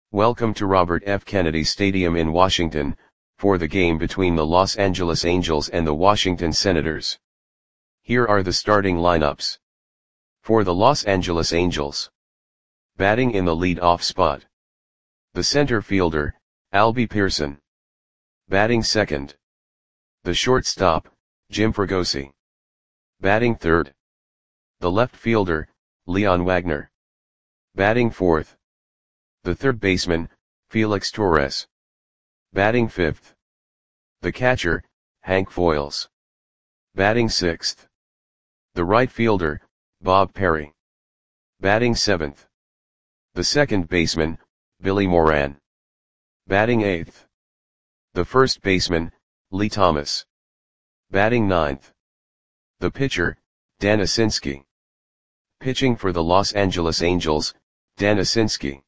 Welcome to Robert F. Kennedy Stadium in Washington, for the game between the Los Angeles Angels and the Washington Senators. Here are the starting lineups. For the Los Angeles Angels. Batting in the lead-off spot. The center fielder, Albie Pearson. Batting second. The shortstop, Jim Fregosi. Batting third. The left fielder, Leon Wagner. Batting fourth. The third baseman, Felix Torres. Batting fifth. The catcher, Hank Foils. Batting sixth. The right fielder, Bob Perry. Batting seventh. The second baseman, Billy Moran. Batting eighth. The first baseman, Lee Thomas. Batting ninth. The pitcher, Dan Asinski. Pitching for the Los Angeles Angels, Dan Asinski.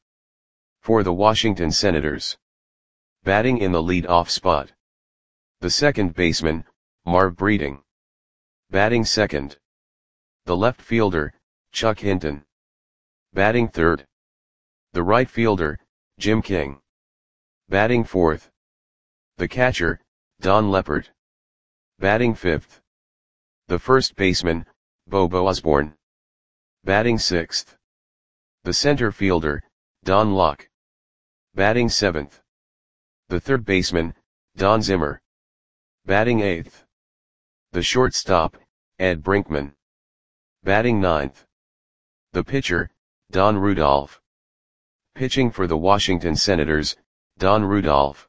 For the Washington Senators. Batting in the lead-off spot. The second baseman, Marv Breeding. Batting second. The left fielder, Chuck Hinton. Batting third. The right fielder, Jim King. Batting fourth. The catcher, Don Leppert. Batting fifth. The first baseman, Bobo Osborne. Batting sixth. The center fielder, Don Locke. Batting seventh. The third baseman, Don Zimmer. Batting eighth. The shortstop, Ed Brinkman. Batting ninth. The pitcher, Don Rudolph. Pitching for the Washington Senators, Don Rudolph.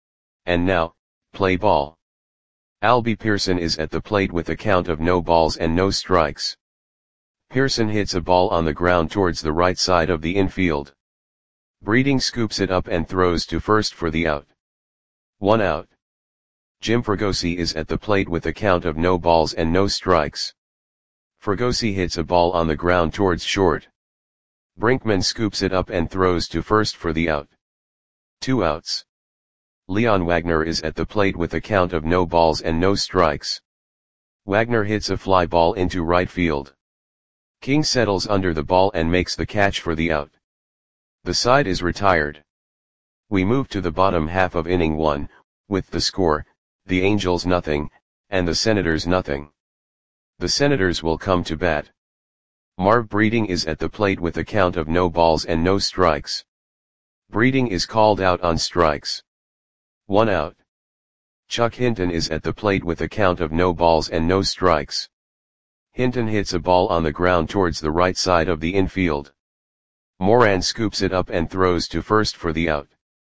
And now, play ball. Albie Pearson is at the plate with a count of no balls and no strikes. Pearson hits a ball on the ground towards the right side of the infield. Breeding scoops it up and throws to first for the out. 1 out. Jim Fregosi is at the plate with a count of no balls and no strikes. Fregosi hits a ball on the ground towards short. Brinkman scoops it up and throws to first for the out. 2 outs. Leon Wagner is at the plate with a count of no balls and no strikes. Wagner hits a fly ball into right field. King settles under the ball and makes the catch for the out. The side is retired. We move to the bottom half of inning 1, with the score, the Angels nothing, and the Senators nothing. The Senators will come to bat. Marv Breeding is at the plate with a count of no balls and no strikes. Breeding is called out on strikes. 1 out. Chuck Hinton is at the plate with a count of no balls and no strikes. Hinton hits a ball on the ground towards the right side of the infield. Moran scoops it up and throws to first for the out.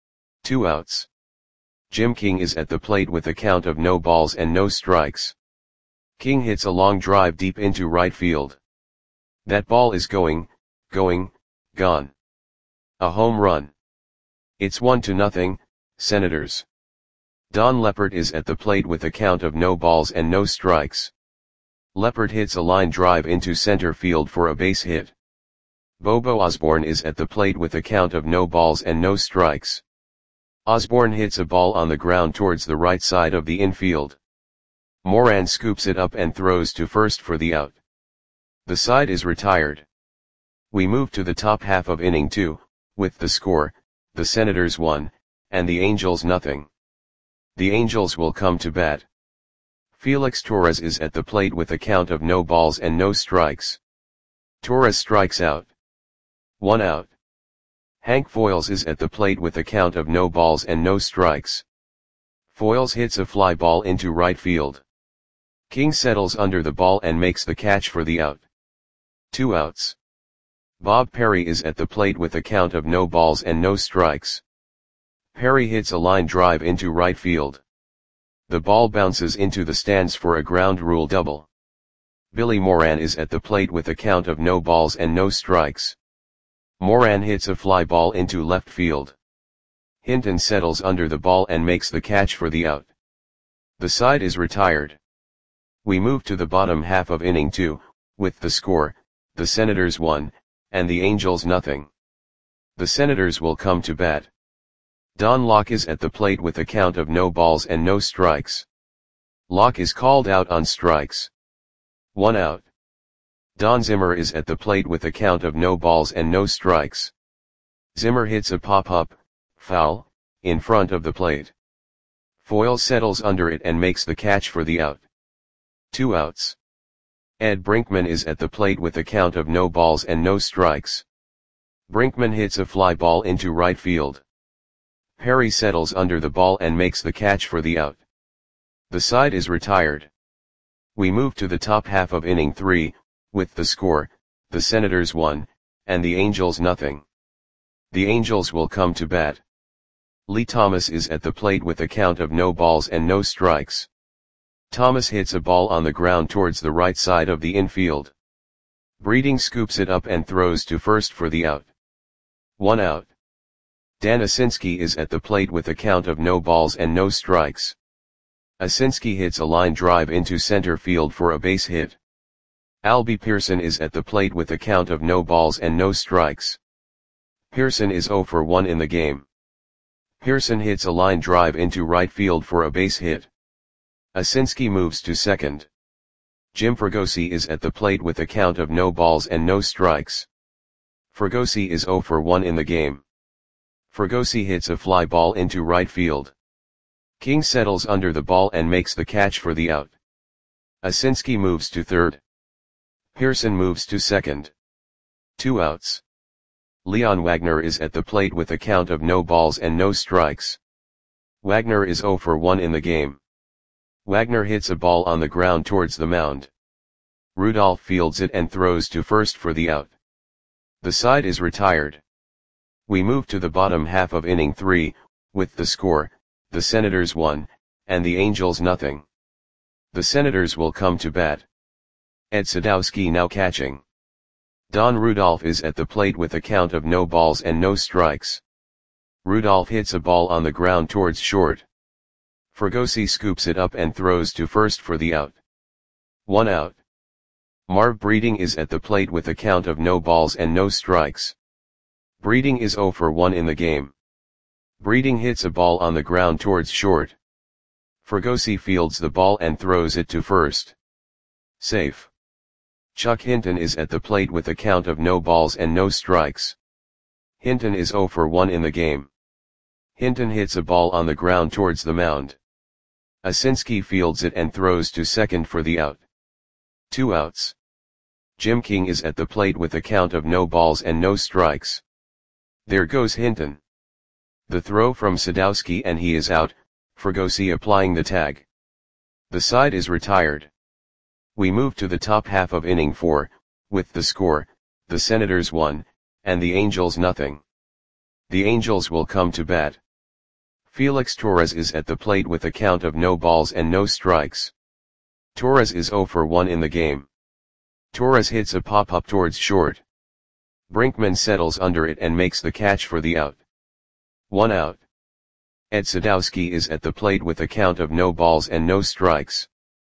2 outs. Jim King is at the plate with a count of no balls and no strikes. King hits a long drive deep into right field. That ball is gone. A home run. It's 1-0, Senators. Don Leppert is at the plate with a count of no balls and no strikes. Leppert hits a line drive into center field for a base hit. Bobo Osborne is at the plate with a count of no balls and no strikes. Osborne hits a ball on the ground towards the right side of the infield. Moran scoops it up and throws to first for the out. The side is retired. We move to the top half of inning 2, with the score, the Senators 1, and the Angels nothing. The Angels will come to bat. Felix Torres is at the plate with a count of no balls and no strikes. Torres strikes out. 1 out. Hank Foils is at the plate with a count of no balls and no strikes. Foils hits a fly ball into right field. King settles under the ball and makes the catch for the out. 2 outs. Bob Perry is at the plate with a count of no balls and no strikes. Perry hits a line drive into right field. The ball bounces into the stands for a ground rule double. Billy Moran is at the plate with a count of no balls and no strikes. Moran hits a fly ball into left field. Hinton settles under the ball and makes the catch for the out. The side is retired. We move to the bottom half of inning 2, with the score, the Senators 1, and the Angels nothing. The Senators will come to bat. Don Locke is at the plate with a count of no balls and no strikes. Locke is called out on strikes. 1 out. Don Zimmer is at the plate with a count of no balls and no strikes. Zimmer hits a pop-up, foul, in front of the plate. Foyle settles under it and makes the catch for the out. 2 outs. Ed Brinkman is at the plate with a count of no balls and no strikes. Brinkman hits a fly ball into right field. Perry settles under the ball and makes the catch for the out. The side is retired. We move to the top half of inning 3, with the score, the Senators 1, and the Angels nothing. The Angels will come to bat. Lee Thomas is at the plate with a count of no balls and no strikes. Thomas hits a ball on the ground towards the right side of the infield. Breeding scoops it up and throws to first for the out. 1 out. Dan Asinski is at the plate with a count of no balls and no strikes. Asinski hits a line drive into center field for a base hit. Albie Pearson is at the plate with a count of no balls and no strikes. Pearson is 0 for 1 in the game. Pearson hits a line drive into right field for a base hit. Asinski moves to second. Jim Fregosi is at the plate with a count of no balls and no strikes. Fregosi is 0 for 1 in the game. Fregosi hits a fly ball into right field. King settles under the ball and makes the catch for the out. Asinski moves to third. Pearson moves to second. 2 outs. Leon Wagner is at the plate with a count of no balls and no strikes. Wagner is 0 for 1 in the game. Wagner hits a ball on the ground towards the mound. Rudolph fields it and throws to first for the out. The side is retired. We move to the bottom half of inning 3, with the score, the Senators 1, and the Angels nothing. The Senators will come to bat. Ed Sadowski now catching. Don Rudolph is at the plate with a count of no balls and no strikes. Rudolph hits a ball on the ground towards short. Fregosi scoops it up and throws to first for the out. 1 out. Marv Breeding is at the plate with a count of no balls and no strikes. Breeding is 0 for 1 in the game. Breeding hits a ball on the ground towards short. Fregosi fields the ball and throws it to first. Safe. Chuck Hinton is at the plate with a count of no balls and no strikes. Hinton is 0 for 1 in the game. Hinton hits a ball on the ground towards the mound. Asinski fields it and throws to second for the out. 2 outs. Jim King is at the plate with a count of no balls and no strikes. There goes Hinton. The throw from Sadowski and he is out, Fregosi applying the tag. The side is retired. We move to the top half of inning 4, with the score, the Senators 1, and the Angels nothing. The Angels will come to bat. Felix Torres is at the plate with a count of no balls and no strikes. Torres is 0 for 1 in the game. Torres hits a pop-up towards short. Brinkman settles under it and makes the catch for the out. 1 out. Ed Sadowski is at the plate with a count of no balls and no strikes.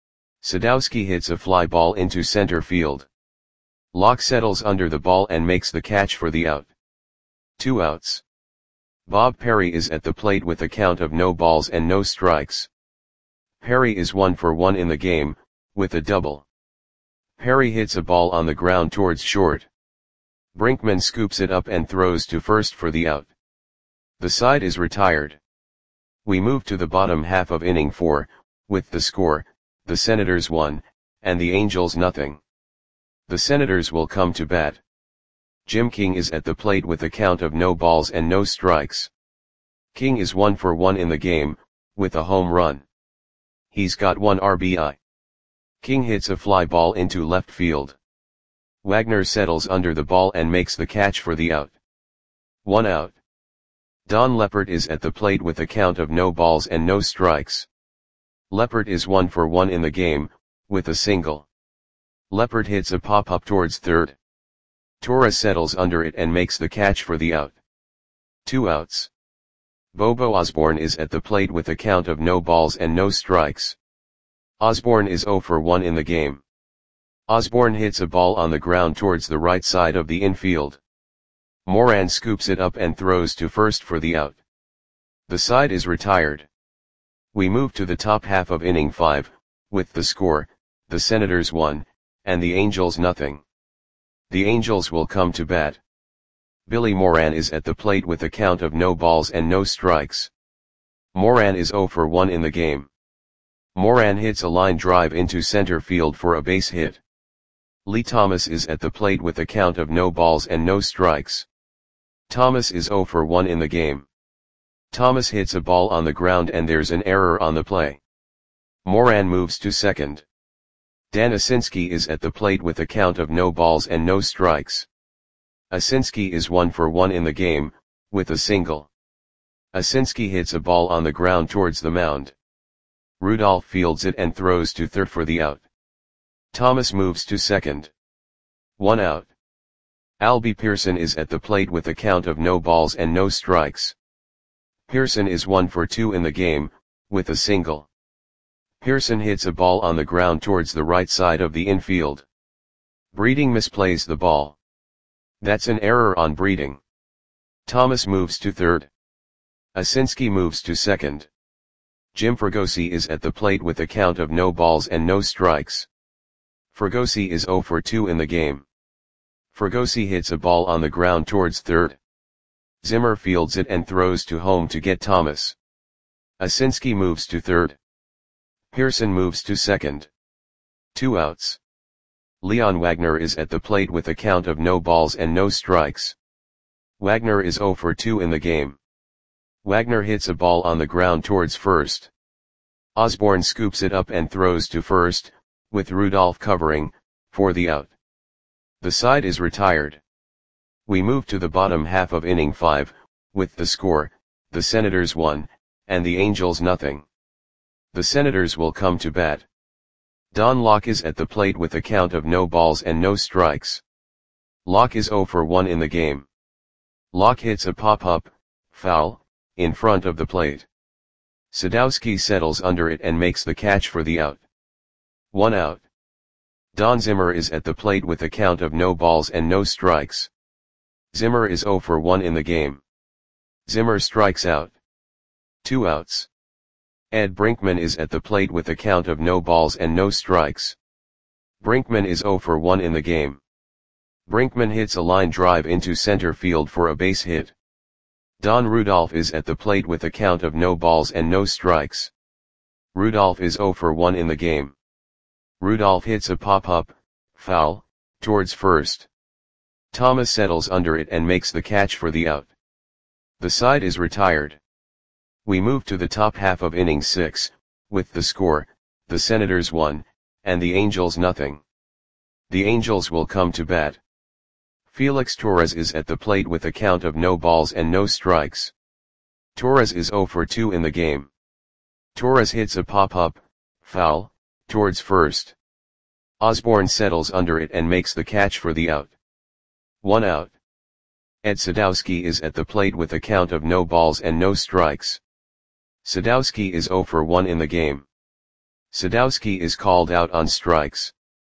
Sadowski hits a fly ball into center field. Locke settles under the ball and makes the catch for the out. 2 outs. Bob Perry is at the plate with a count of no balls and no strikes. Perry is 1 for 1 in the game, with a double. Perry hits a ball on the ground towards short. Brinkman scoops it up and throws to first for the out. The side is retired. We move to the bottom half of inning 4, with the score, the Senators 1, and the Angels nothing. The Senators will come to bat. Jim King is at the plate with a count of no balls and no strikes. King is 1 for 1 in the game, with a home run. He's got 1 RBI. King hits a fly ball into left field. Wagner settles under the ball and makes the catch for the out. 1 out. Don Leppert is at the plate with a count of no balls and no strikes. Leppert is 1 for 1 in the game, with a single. Leppert hits a pop-up towards third. Torres settles under it and makes the catch for the out. 2 outs. Bobo Osborne is at the plate with a count of no balls and no strikes. Osborne is 0 for 1 in the game. Osborne hits a ball on the ground towards the right side of the infield. Moran scoops it up and throws to first for the out. The side is retired. We move to the top half of inning 5, with the score, the Senators 1, and the Angels nothing. The Angels will come to bat. Billy Moran is at the plate with a count of no balls and no strikes. Moran is 0 for 1 in the game. Moran hits a line drive into center field for a base hit. Lee Thomas is at the plate with a count of no balls and no strikes. Thomas is 0 for 1 in the game. Thomas hits a ball on the ground and there's an error on the play. Moran moves to second. Dan Asinski is at the plate with a count of no balls and no strikes. Asinski is 1 for 1 in the game, with a single. Asinski hits a ball on the ground towards the mound. Rudolph fields it and throws to third for the out. Thomas moves to second. 1 out. Albie Pearson is at the plate with a count of no balls and no strikes. Pearson is 1 for 2 in the game, with a single. Pearson hits a ball on the ground towards the right side of the infield. Breeding misplays the ball. That's an error on Breeding. Thomas moves to third. Asinski moves to second. Jim Fregosi is at the plate with a count of no balls and no strikes. Fregosi is 0 for 2 in the game. Fregosi hits a ball on the ground towards third. Zimmer fields it and throws to home to get Thomas. Asinski moves to third. Pearson moves to second. 2 outs. Leon Wagner is at the plate with a count of no balls and no strikes. Wagner is 0 for 2 in the game. Wagner hits a ball on the ground towards first. Osborne scoops it up and throws to first, with Rudolph covering, for the out. The side is retired. We move to the bottom half of inning 5, with the score, the Senators 1, and the Angels nothing. The Senators will come to bat. Don Locke is at the plate with a count of no balls and no strikes. Locke is 0 for 1 in the game. Locke hits a pop-up, foul, in front of the plate. Sadowski settles under it and makes the catch for the out. 1 out. Don Zimmer is at the plate with a count of no balls and no strikes. Zimmer is 0 for 1 in the game. Zimmer strikes out. 2 outs. Ed Brinkman is at the plate with a count of no balls and no strikes. Brinkman is 0 for 1 in the game. Brinkman hits a line drive into center field for a base hit. Don Rudolph is at the plate with a count of no balls and no strikes. Rudolph is 0 for 1 in the game. Rudolph hits a pop-up, foul, towards first. Thomas settles under it and makes the catch for the out. The side is retired. We move to the top half of inning 6, with the score, the Senators 1, and the Angels nothing. The Angels will come to bat. Felix Torres is at the plate with a count of no balls and no strikes. Torres is 0 for 2 in the game. Torres hits a pop-up, foul, towards first. Osborne settles under it and makes the catch for the out. 1 out. Ed Sadowski is at the plate with a count of no balls and no strikes. Sadowski is 0 for 1 in the game. Sadowski is called out on strikes.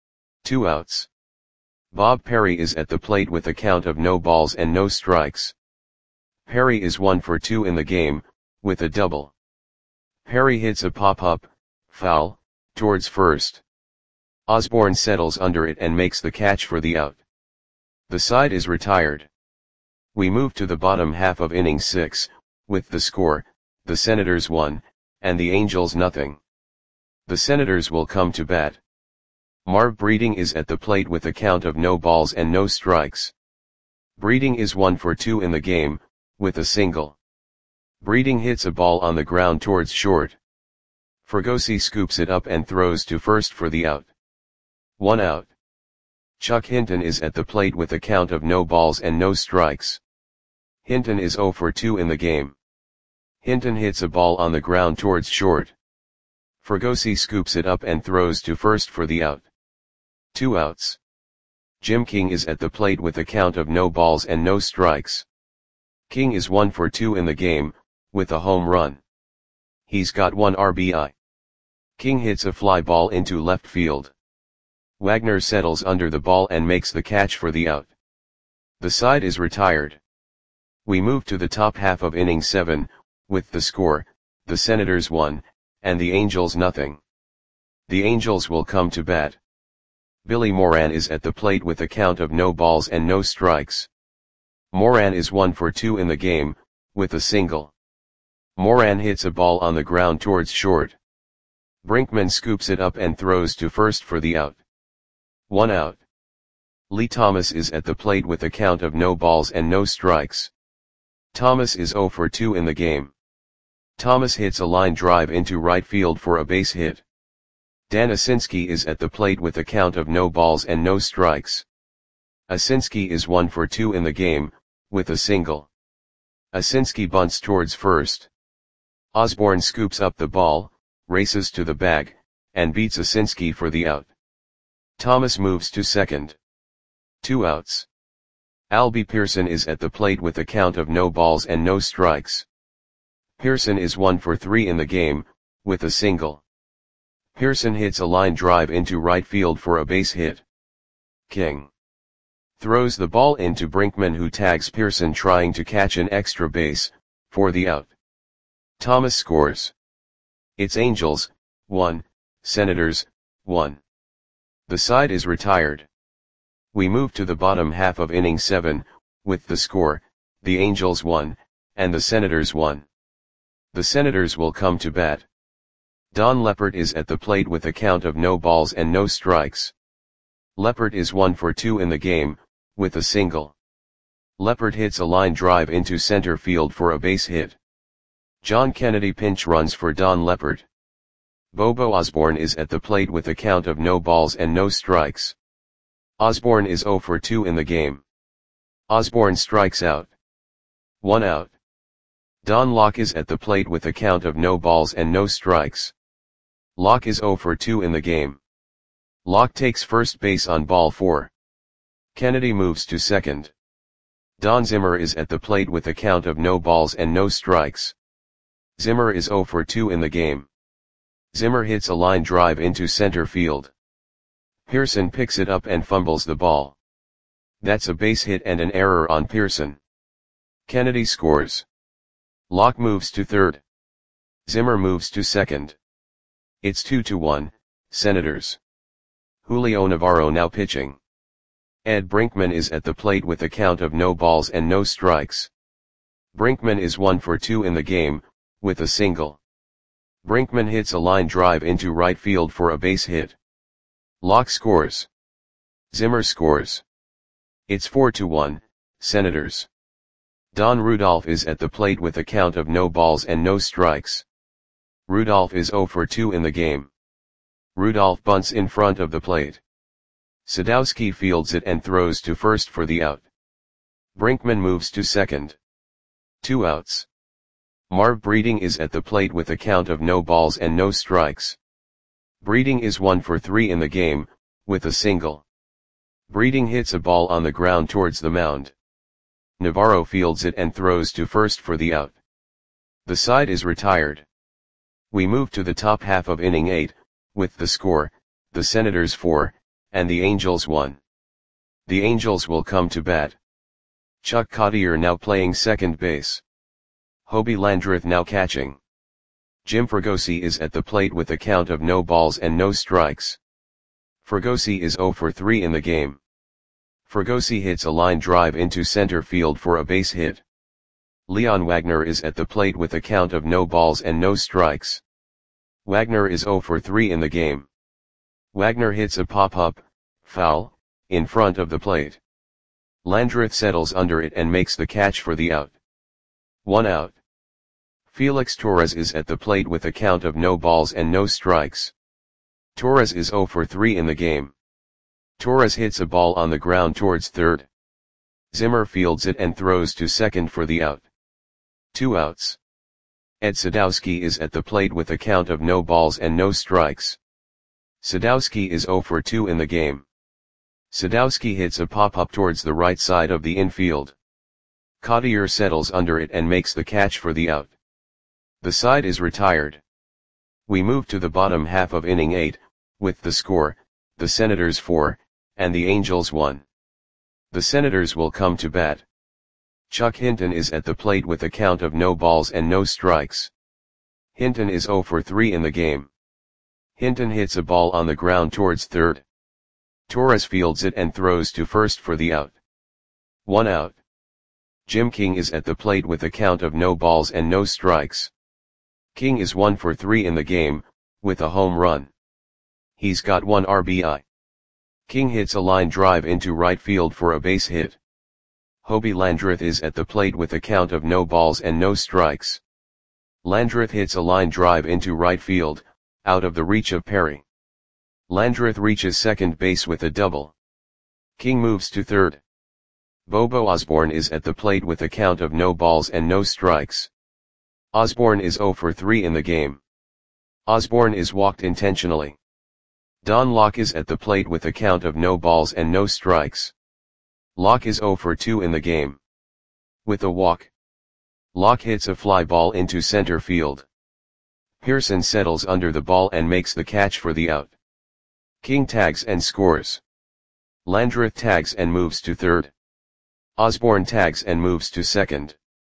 2 outs. Bob Perry is at the plate with a count of no balls and no strikes. Perry is 1 for 2 in the game, with a double. Perry hits a pop-up, foul, towards first. Osborne settles under it and makes the catch for the out. The side is retired. We move to the bottom half of inning 6, with the score, the Senators 1, and the Angels nothing. The Senators will come to bat. Marv Breeding is at the plate with a count of no balls and no strikes. Breeding is 1 for 2 in the game, with a single. Breeding hits a ball on the ground towards short. Fregosi scoops it up and throws to first for the out. 1 out. Chuck Hinton is at the plate with a count of no balls and no strikes. Hinton is 0 for 2 in the game. Hinton hits a ball on the ground towards short. Fregosi scoops it up and throws to first for the out. 2 outs. Jim King is at the plate with a count of no balls and no strikes. King is 1 for 2 in the game, with a home run. He's got 1 RBI. King hits a fly ball into left field. Wagner settles under the ball and makes the catch for the out. The side is retired. We move to the top half of inning 7, with the score, the Senators 1, and the Angels nothing. The Angels will come to bat. Billy Moran is at the plate with a count of no balls and no strikes. Moran is 1 for 2 in the game, with a single. Moran hits a ball on the ground towards short. Brinkman scoops it up and throws to first for the out. 1 out. Lee Thomas is at the plate with a count of no balls and no strikes. Thomas is 0 for 2 in the game. Thomas hits a line drive into right field for a base hit. Dan Asinski is at the plate with a count of no balls and no strikes. Asinski is 1 for 2 in the game, with a single. Asinski bunts towards first. Osborne scoops up the ball, races to the bag, and beats Asinski for the out. Thomas moves to second. 2 outs. Albie Pearson is at the plate with a count of no balls and no strikes. Pearson is 1 for 3 in the game, with a single. Pearson hits a line drive into right field for a base hit. King throws the ball into Brinkman, who tags Pearson trying to catch an extra base, for the out. Thomas scores. It's Angels, 1, Senators, 1. The side is retired. We move to the bottom half of inning 7, with the score, the Angels 1, and the Senators 1. The Senators will come to bat. Don Leppert is at the plate with a count of no balls and no strikes. Leppert is 1 for 2 in the game, with a single. Leppert hits a line drive into center field for a base hit. John Kennedy pinch runs for Don Leppert. Bobo Osborne is at the plate with a count of no balls and no strikes. Osborne is 0 for 2 in the game. Osborne strikes out. 1 out. Don Locke is at the plate with a count of no balls and no strikes. Locke is 0 for 2 in the game. Locke takes first base on ball 4. Kennedy moves to second. Don Zimmer is at the plate with a count of no balls and no strikes. Zimmer is 0 for 2 in the game. Zimmer hits a line drive into center field. Pearson picks it up and fumbles the ball. That's a base hit and an error on Pearson. Kennedy scores. Locke moves to third. Zimmer moves to second. It's 2-1, Senators. Julio Navarro now pitching. Ed Brinkman is at the plate with a count of no balls and no strikes. Brinkman is 1 for 2 in the game, with a single. Brinkman hits a line drive into right field for a base hit. Locke scores. Zimmer scores. It's 4-1, Senators. Don Rudolph is at the plate with a count of no balls and no strikes. Rudolph is 0 for 2 in the game. Rudolph bunts in front of the plate. Sadowski fields it and throws to first for the out. Brinkman moves to second. 2 outs. Marv Breeding is at the plate with a count of no balls and no strikes. Breeding is 1 for 3 in the game, with a single. Breeding hits a ball on the ground towards the mound. Navarro fields it and throws to first for the out. The side is retired. We move to the top half of inning 8, with the score, the Senators 4, and the Angels 1. The Angels will come to bat. Chuck Cottier now playing second base. Hobie Landreth now catching. Jim Fregosi is at the plate with a count of no balls and no strikes. Fregosi is 0 for 3 in the game. Fregosi hits a line drive into center field for a base hit. Leon Wagner is at the plate with a count of no balls and no strikes. Wagner is 0 for 3 in the game. Wagner hits a pop-up, foul, in front of the plate. Landreth settles under it and makes the catch for the out. 1 out. Felix Torres is at the plate with a count of no balls and no strikes. Torres is 0 for 3 in the game. Torres hits a ball on the ground towards third. Zimmer fields it and throws to second for the out. 2 outs. Ed Sadowski is at the plate with a count of no balls and no strikes. Sadowski is 0 for 2 in the game. Sadowski hits a pop-up towards the right side of the infield. Cottier settles under it and makes the catch for the out. The side is retired. We move to the bottom half of inning 8, with the score, the Senators 4, and the Angels 1. The Senators will come to bat. Chuck Hinton is at the plate with a count of no balls and no strikes. Hinton is 0 for 3 in the game. Hinton hits a ball on the ground towards third. Torres fields it and throws to first for the out. 1 out. Jim King is at the plate with a count of no balls and no strikes. King is 1 for 3 in the game, with a home run. He's got 1 RBI. King hits a line drive into right field for a base hit. Hobie Landreth is at the plate with a count of no balls and no strikes. Landreth hits a line drive into right field, out of the reach of Perry. Landreth reaches second base with a double. King moves to third. Bobo Osborne is at the plate with a count of no balls and no strikes. Osborne is 0 for 3 in the game. Osborne is walked intentionally. Don Locke is at the plate with a count of no balls and no strikes. Locke is 0 for 2 in the game. With a walk, Locke hits a fly ball into center field. Pearson settles under the ball and makes the catch for the out. King tags and scores. Landreth tags and moves to third. Osborne tags and moves to second.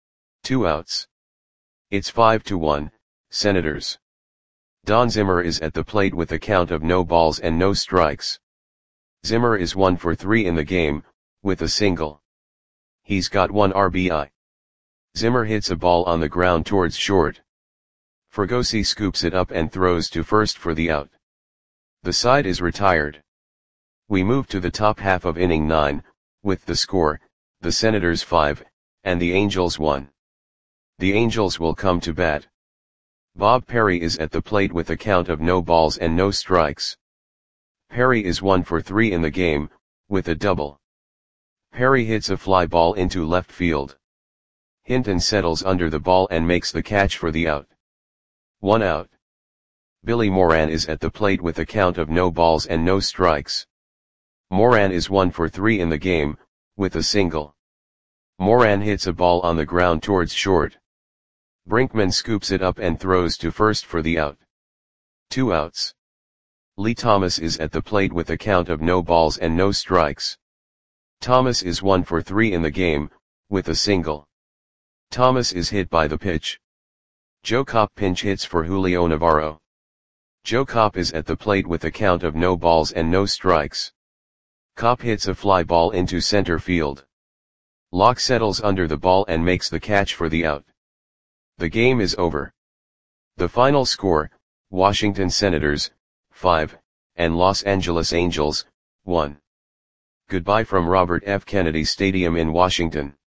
2 outs. It's 5-1, Senators. Don Zimmer is at the plate with a count of no balls and no strikes. Zimmer is 1 for 3 in the game, with a single. He's got 1 RBI. Zimmer hits a ball on the ground towards short. Fregosi scoops it up and throws to first for the out. The side is retired. We move to the top half of inning 9, with the score, the Senators 5, and the Angels 1. The Angels will come to bat. Bob Perry is at the plate with a count of no balls and no strikes. Perry is 1 for 3 in the game, with a double. Perry hits a fly ball into left field. Hinton settles under the ball and makes the catch for the out. 1 out. Billy Moran is at the plate with a count of no balls and no strikes. Moran is 1 for 3 in the game, with a single. Moran hits a ball on the ground towards short. Brinkman scoops it up and throws to first for the out. 2 outs. Lee Thomas is at the plate with a count of no balls and no strikes. Thomas is 1 for 3 in the game, with a single. Thomas is hit by the pitch. Joe Kopp pinch hits for Julio Navarro. Joe Kopp is at the plate with a count of no balls and no strikes. Kopp hits a fly ball into center field. Locke settles under the ball and makes the catch for the out. The game is over. The final score, Washington Senators, 5, and Los Angeles Angels, 1. Goodbye from Robert F. Kennedy Stadium in Washington.